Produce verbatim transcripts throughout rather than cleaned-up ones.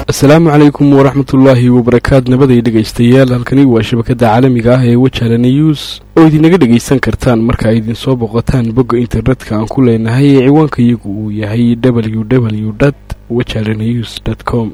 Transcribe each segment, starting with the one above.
asalaamu calaykum waraxmatullaahi wabarakaatu. nabaday dhegaystayaal, halkani waa shabakada caalamiga ah ee Wajala News oo idinaga dhegaysan kartaan marka ay idin soo boqotaan bogga internetka aan ku leenahay ee ciwaanka iyagu uu yahay w w w dot wajala news dot com.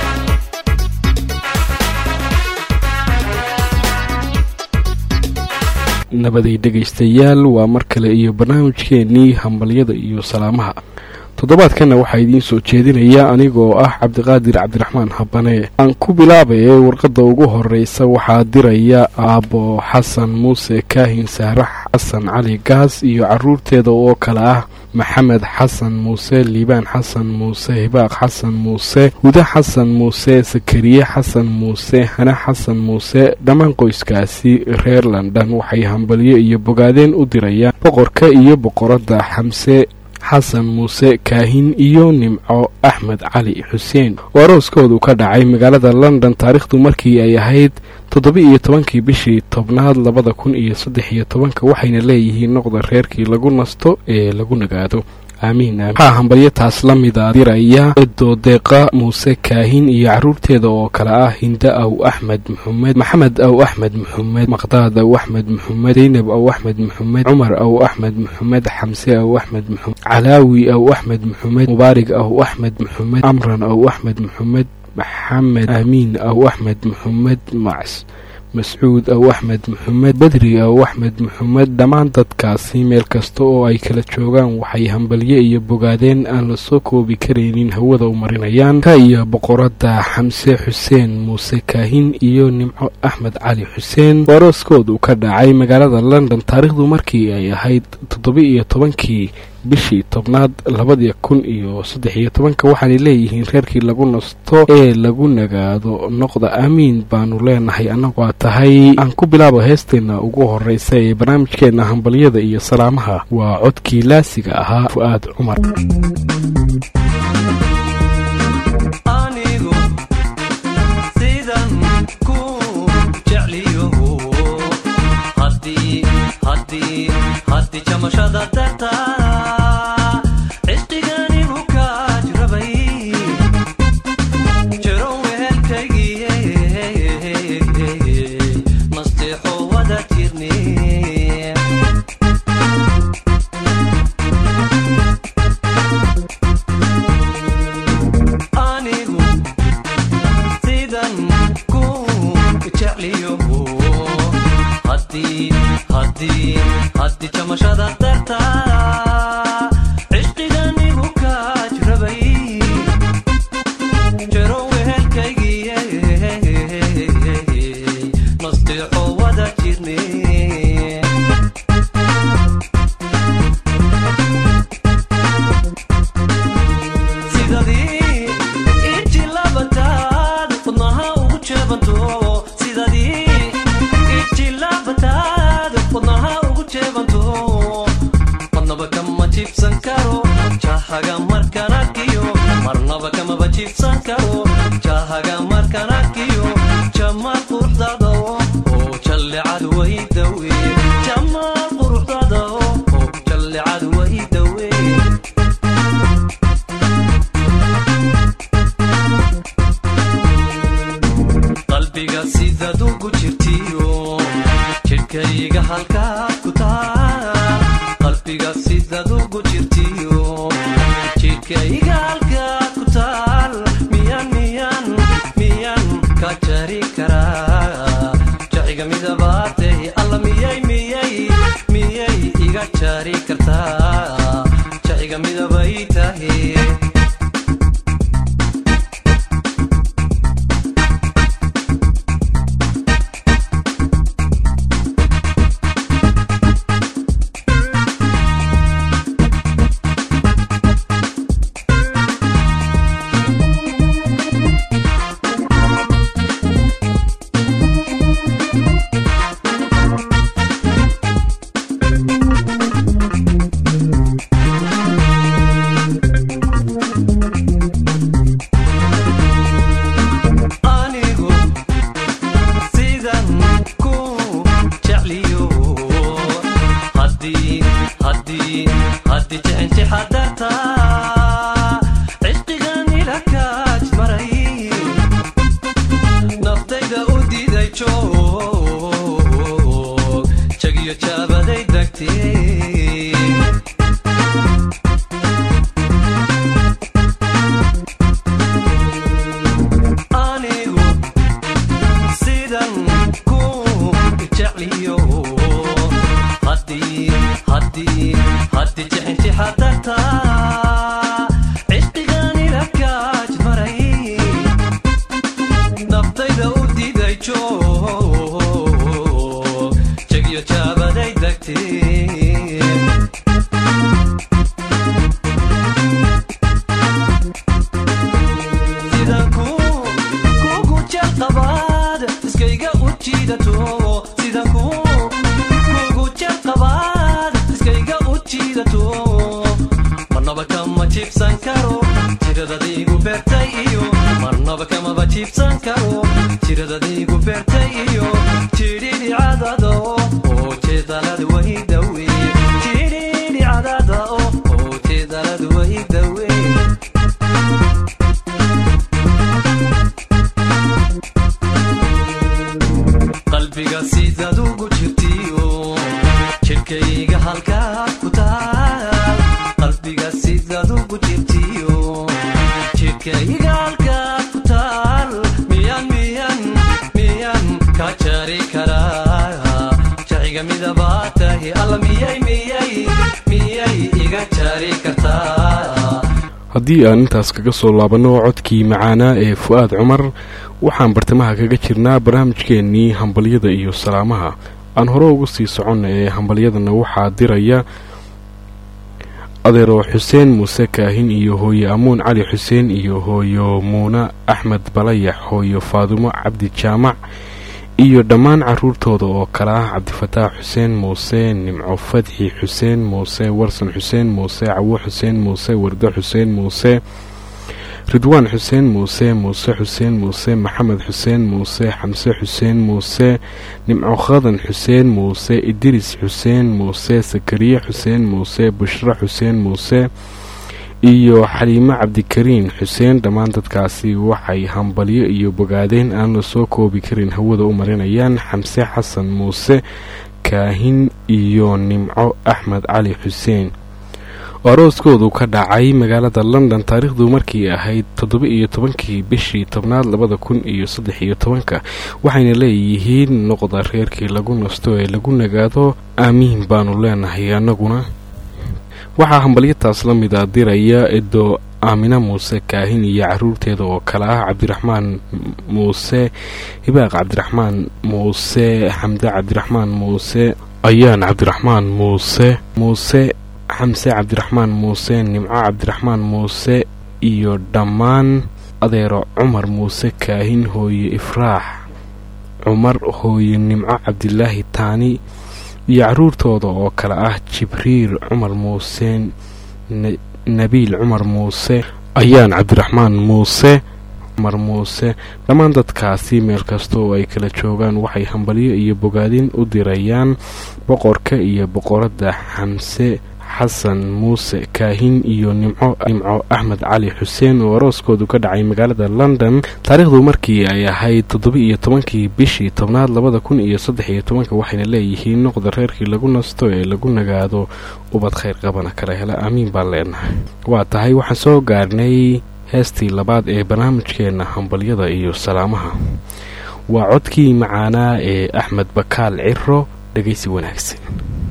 nabaday dhegaystayaal, waa mar kale iyo barnaamijkeennii hambalyada iyo salaamaha. toddobaadkana waxaa idiin soo jeedinaya anigoo ah cabdiqaadir cabdiraxmaan habane. aan ku bilaabay warqadda ugu horeysa waxaa diraya aabbo xasan muuse kaahin, sahrax xasan cali gaas iyo caruurteeda oo kale ah maxamed xasan muuse, liibaan xasan muuse, hibaaq xasan muuse, huda xasan muuse, sakariye xasan muuse, hane xasan muuse. dhammaan qoyskaasi reer london waxay hambalyo iyo bogaadeen u dirayaan boqorka iyo boqoradda xamse xasan muuse kaahin iyo nimco axmed cali xuseen oo arooskoodu ka dhacay magaalada london taariikhdu markii ay ahayd toddoba-iyo tobankii bishii tobnaad labada kun iyo saddex iyo tobanka, waxayna leeyihiin noqda reerkii lagu nasto ee lagu nagaado. aamiin. waxaa hambalyo taas la mida diraya edo deeqa muuse kaahin iyo caruurteeda oo kale ah hinda aw axmed maxamed, maxamed aw axmed maxamed, maqdaad aw axmed maxamed, zaynab aw axmed maxamed, cumar aw axmed maxamed, xamse aw axmed maxamed, calaawi aw axmed maxamed, mubaarig aw axmed maxamed, amran aw axmed maxamed, maxamed aamiin aw axmed maxamed, macs mascuud aw axmed maxamed, badri aw axmed maxamed. dhammaan dadkaasi meel kasta oo ay kala joogaan waxay hambalyo iyo bogaadeen aan la soo koobi karaynin hawada u marinayaan ka iyo boqoradda xamse xuseen muuse kaahin iyo nimco axmed cali xuseen oo arooskoodu ka dhacay magaalada london taariikhdu markii ay ahayd toddoba-iyo tobankii bishii tobnaad labadii kun iyo saddex iyo tobanka. waxaanay leeyihiin reerkii lagu nasto ee lagu nagaado noqda. aamiin baanu leenahay annagoo tahay. aan ku bilaabo heesteenna ugu horeysa ee barnaamijkeenna hambalyada iyo salaamaha. waa codkii laasiga ahaa fu'aad cumar. Miyan miyan naftayda u diiday joog jagiyo jaabaday dagteen sidaan kuugu jeelqabaad iskayga u jiidato sidaan kuugu jeelqabaad iskayga u jiidato marnaba kama jiibsan karo jiradadiigu beertay iyo marnaba kamaba jiibsan karo jiradadiigu beertay iyo jidhidhi cadada oo jeedalad way dawe jidhidhi cadada oo jeedalad way dawe qalbiga sidaad ugu jirtiyo jidhkayga halkaad ku taal qalbiga sidaad ugu jirtiyo jidhkayga halkaad ku taal miyan miyan miyan ka jari karaa jaciga midabaa tahi alla miyay miyay miyay iga jari kartaa. haddii aan intaas kaga soo laabanno codkii macaanaa ee fu'aad cumar waxaan bartamaha kaga jirnaa barnaamijkeennii hambalyada iyo salaamaha aan hore ugu sii soconna ee hambalyadana waxaa diraya adeero xuseen muuse kaahin iyo hooye amuun cali xuseen iyo hooyo muuna axmed balayax hooyo faadumo cabdi jaamac iyo dhammaan caruurtooda oo kale ah cabdifataax xuseen muuse nimco fadxi xuseen muuse warsan xuseen muuse cawo xuseen muuse wardo xuseen muuse ridwaan xuseen muuse muuse xuseen muuse maxamed xuseen muuse xamse xuseen muuse nimco khadan xuseen muuse idris xuseen muuse sakariye xuseen muuse bushra xuseen muuse iyo xaliimo cabdikariin xuseen dhammaan dadkaasi waxay hambalyo iyo bogaadeen aan la soo koobi karin hawada u marinayaan xamse xasan muuse kaahin iyo nimco axmed cali xuseen oo arooskoodu ka dhacay magaalada london taariikhdu markii ahayd toddoba iyo tobankii bishii tobnaad labada kun iyo saddex iyo tobanka waxayna leeyihiin noqda reerkii lagu nasto ee lagu nagaado aamiin baanu leenahay annaguna. waxaa hambalyataas la mida diraya edo aamina muuse kaahin iyo caruurteeda oo kale ah cabdiraxmaan muuse hibaaq cabdiraxmaan muuse xamde cabdiraxmaan muuse ayaan cabdiraxmaan muuse muuse xamse cabdiraxmaan muuse nimco cabdiraxmaan muuse iyo dhammaan adeero cumar muuse kaahin hooye ifraax cumar hooye nimco cabdilaahi taani iyo caruurtooda oo kale ah jibriil cumar muuse nabiil cumar muuse ayaan cabdiraxmaan muuse cumar muuse dhammaan dadkaasi meel kasta oo ay kala joogaan waxay hambalyo iyo bogaadin u dirayaan boqorka iyo boqoradda xamse xasan muuse kaahin iyo nimco nimco axmed cali xuseen oo arooskoodu ka dhacay magaalada london taariikhdu markii ay ahayd toddoba iyo tobankii bishii tobnaad labada kun iyo saddex iyo tobanka waxayna leeyihiin noqda reerkii lagu nasto ee lagu nagaado ubad khayr qabana kala hela aamiin baan leenahay. waa tahay waxaan soo gaarnay heestii labaad ee barnaamijkeenna hambalyada iyo salaamaha waa codkii macaanaa ee axmed bakaal ciro dhegaysi wanaagsan.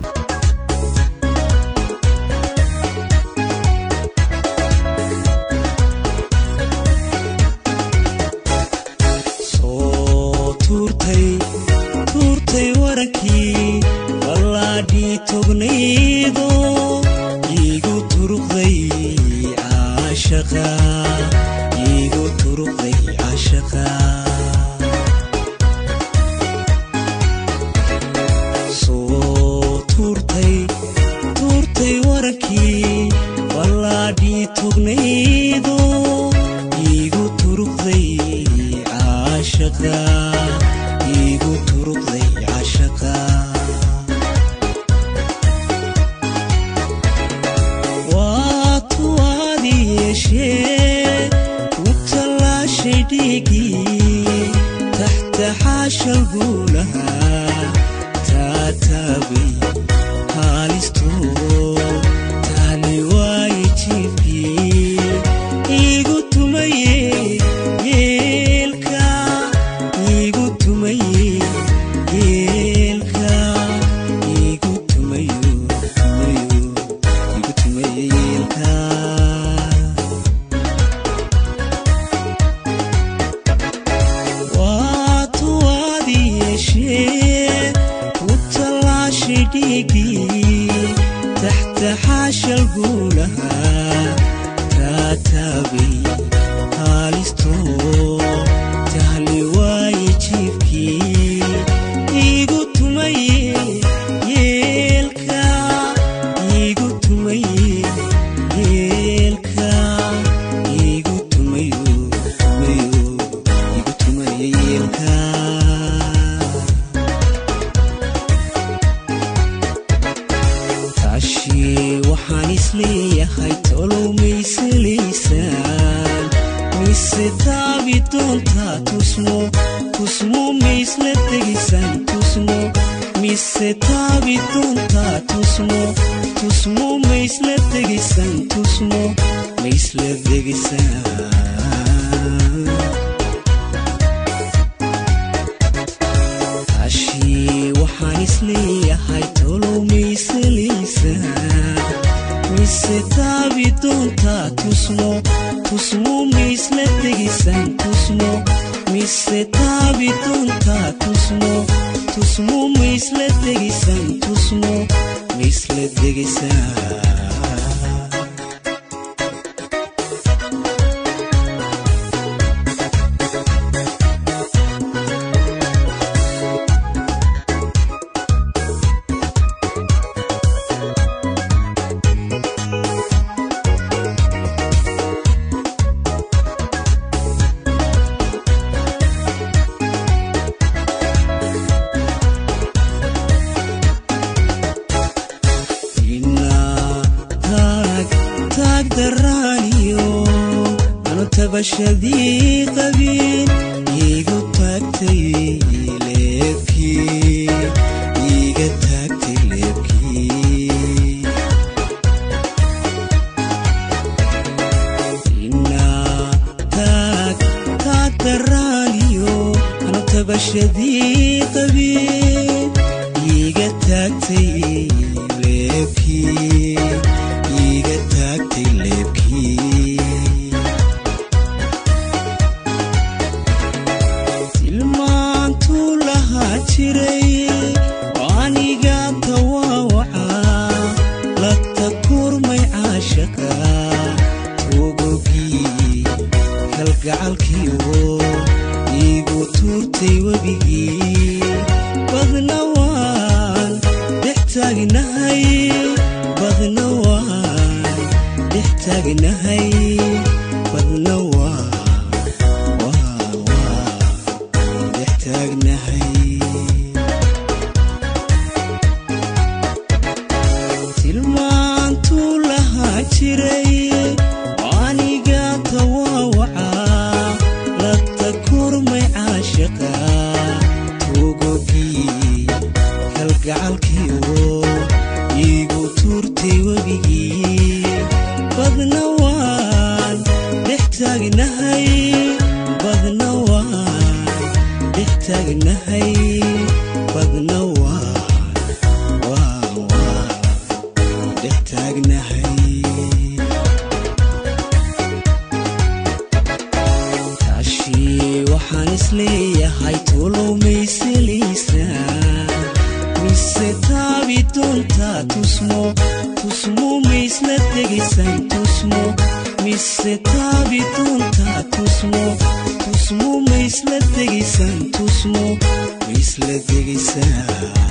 tuurtay warankii wallaadhii tognaydo iigu turuqday caashaqa iigu turuqday caashaqa soo tuurtay tuurtay warankii wallaadhii tognaydo iigu turuqday caashaqa iigu turuqday caashaqa waa tuwaadi yeeshee u tallaashay dhiigii taxta xaashal guulahaa taataabay haalistoo taali waaye jiifkii iigu tumaye Wow. تهيجي تحت حاشا القولها كاتبي هالستو تهلي وايجيبكي إيقو تمي يلكا إيقو تمي يلكا إيقو تمي تميو إيقو تمي يلكا تعشي وحاني سلي خيتولو ميسليسان ميستابي دونتا تسمو تسمو ميسلتجيسان تسمو ميستابي دونتا تسمو تسمو ميسلتجيسان تسمو ميسلتجيسان عشي وحاني سلي خيتولو ميسليسان ميستابي دونتا تسمو تسمو ميسلتجيسان تسمو ميستابي دونتا تسمو تسمو ميسلتجيسان تسمو ميسلتجيسان بشدي قبيل يجو تاكتي لبكي يجو تاكتي لبكي إنا تاك تاك درانيو أنا تبشدي قبيل يجو تاكتي لبكي يجو تاكتي لبكي وانيقا تواوعا لا تكور مي عاشقا توقوكي كالقعالكيو يقو تورتي وبيقي بغنوان دحتاق نهي بغنوان دحتاق نهي بغنوان واه واه دحتاق نهي وانيقا تواوعا لا تكور مي عاشقا توقوكي كالقعالكيو يقو تورتي وبيقي بغنوان دحتاق نهي بغنوان دحتاق نهي بغنوان واه واه دحتاق نهي وحانسلي هايتولو ميسليسان ميستابي دونتا تسمو تسمو ميسلتجيسان تسمو ميستابي دونتا تسمو تسمو ميسلتجيسان تسمو ميسلتجيسان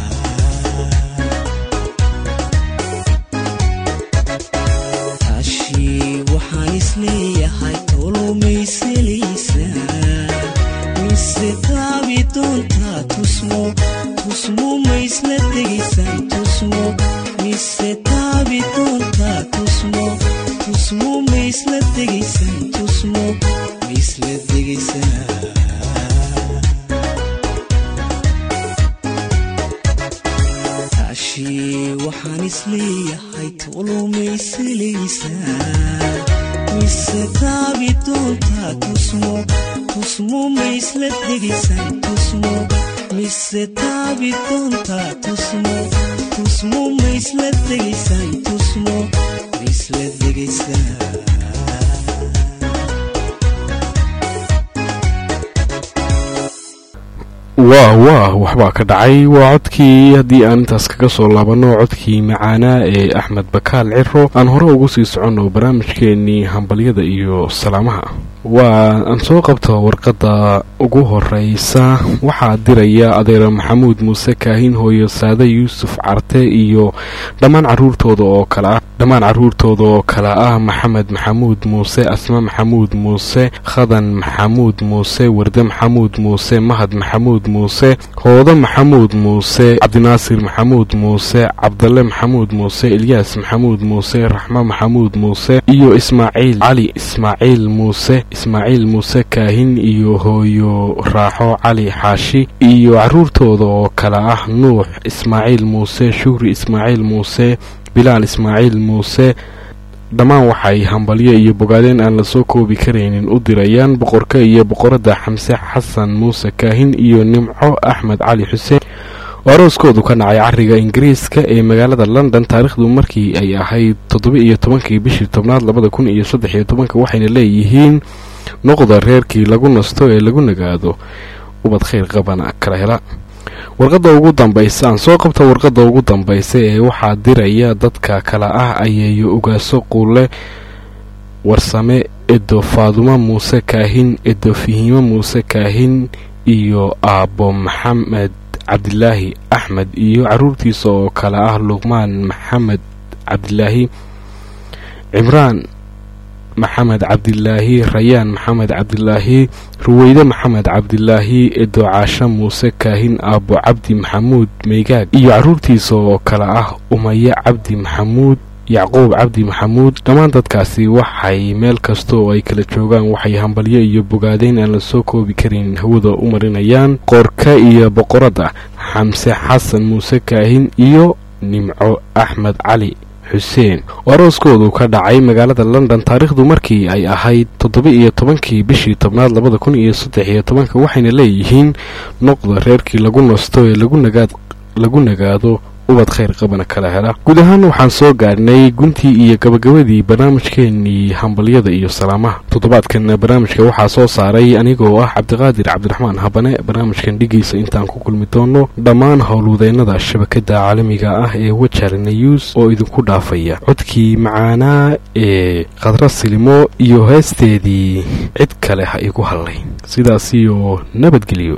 عشي وحانسلي هايتولو ميسليسان ميستابي دونتا تسمو تسمو ميسلتجيسان تسمو ميستابي دونتا تسمو تسمو ميسلتجيسان تسمو ميسلتجيسان عشي وحانسلي هايتولو ميسليسان ميستابي دونتا تسمو تسمو ميسلتجيسان تسمو ميستابي دونتا تسمو تسمو ميسلتجيسان تسمو ميسلتجيسان waa waa waxbaa ka dhacay. waa codkii, haddii aan intaas kaga soo laabano, codkii macaanaa ee axmed bakaal ciro. aan hore ugu sii soconno barnaamijkeennii hambalyada iyo salaamaha. waa aan soo qabto warqadda ugu horeysa. waxaa diraya adeer maxamuud muuse kaahin, hooyo saade yuusuf carte iyo dhammaan caruurtooda oo kale ah dhammaan caruurtooda oo kale ah maxamed maxamuud muuse, asma maxamuud muuse, khadan maxamuud muuse, warde maxamuud muuse, mahad maxamuud muuse, hoodo maxamuud muuse, cabdinaasir maxamuud muuse, cabdalle maxamuud muuse, ilyaas maxamuud muuse, raxmo maxamuud muuse iyo ismaaciil cali ismaaciil muuse ismaaciil muuse kaahin iyo hooyo raaxo cali xaashi iyo caruurtooda oo kale ah nuux ismaaciil muuse, shukri ismaaciil muuse, bilaal ismaaciil muuse. dhammaan waxay hambalyo iyo bogaadeen aan la soo koobi karaynin u dirayaan boqorka iyo boqoradda xamse xasan muuse kaahin iyo nimco axmed cali xuseen oo arooskoodu ka dhacay cariga ingiriiska ee magaalada london. taariikhdu markii ay ahayd toddoba iyo tobankii bishii tobnaad labada kun iyo saddex iyo tobanka waxayna leeyihiin noqda reerkii lagu nasto ee lagu nagaado, ubad khayr qabana kala hela. warqadda ugu dambaysa aan soo qabta warqadda ugu dambaysa ee waxaa diraya dadka kale ah ayeeyo ugaaso quule warsame, edo faadumo muuse kaahin, edo fihimo muuse kaahin iyo aabbo maxamed cabdilaahi axmed iyo caruurtiisa oo kale ah luqmaan maxamed cabdilaahi, cimraan maxamed cabdilaahi, rayaan maxamed cabdilaahi, ruweyde maxamed cabdilaahi, edo caasho muuse kaahin, aabbo cabdi maxamuud meygaag iyo caruurtiisa oo kale ah umaye cabdi maxamuud, yacquub cabdi maxamuud. dhammaan dadkaasi waxay meel kasta oo ay kala joogaan waxay hambalyo iyo bogaadeen aan la soo koobi karin hawada u marinayaan qoorka iyo boqoradda xamse xasan muuse kaahin iyo nimco axmed cali xuseen oo arooskoodu ka dhacay magaalada london. taariikhdu markii ay ahayd toddoba iyo tobankii bishii tobnaad labada kun iyo saddex iyo tobanka waxayna leeyihiin noqda reerkii lagu nasto ee lagu nagaad lagu nagaado, ubad khayr qabana kala hela. guud ahaan waxaan soo gaadhnay guntii iyo gabagabadii barnaamijkeennii hambalyada iyo salaamaha. toddobaadkan barnaamijka waxaa soo saaray anigoo ah cabdiqaadir cabdiraxmaan habane. barnaamijkan dhigiisa intaan ku kulmi doono dhammaan howlwadeennada shabakada caalamiga ah ee wajar news oo idinku dhaafaya codkii macaanaa ee khadra silimo iyo heesteedii cid kale ha igu hadlayn. sidaas iyo nabadgelyo.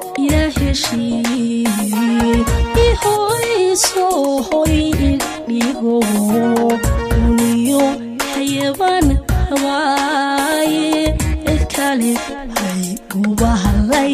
Hoy, so hoy, dhigo uniyo xayawaan hawaaye cid kale hay uba halay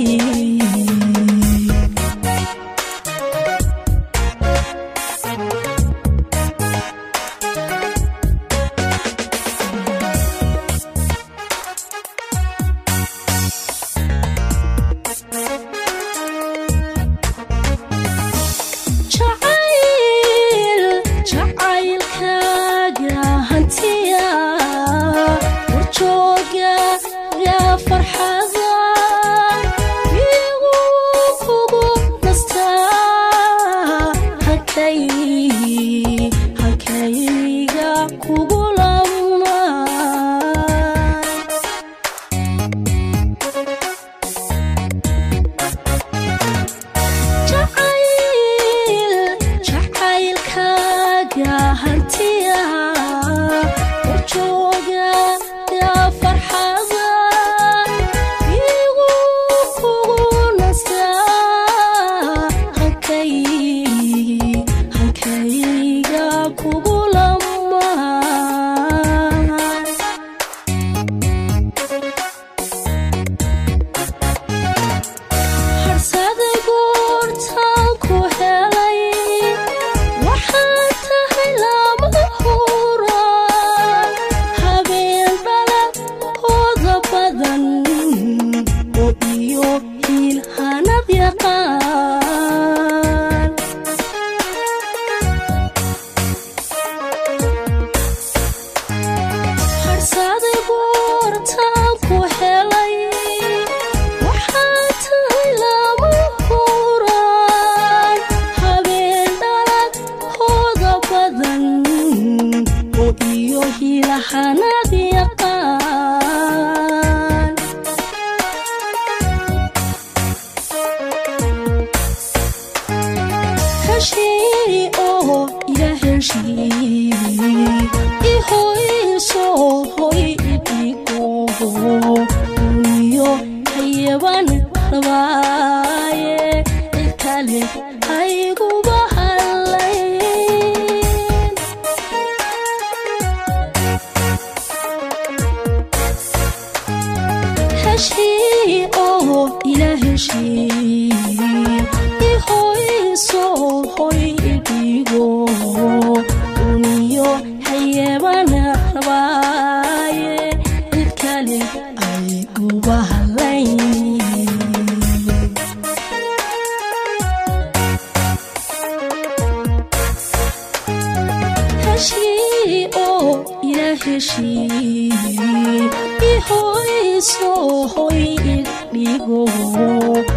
Ihoy so hoy it digo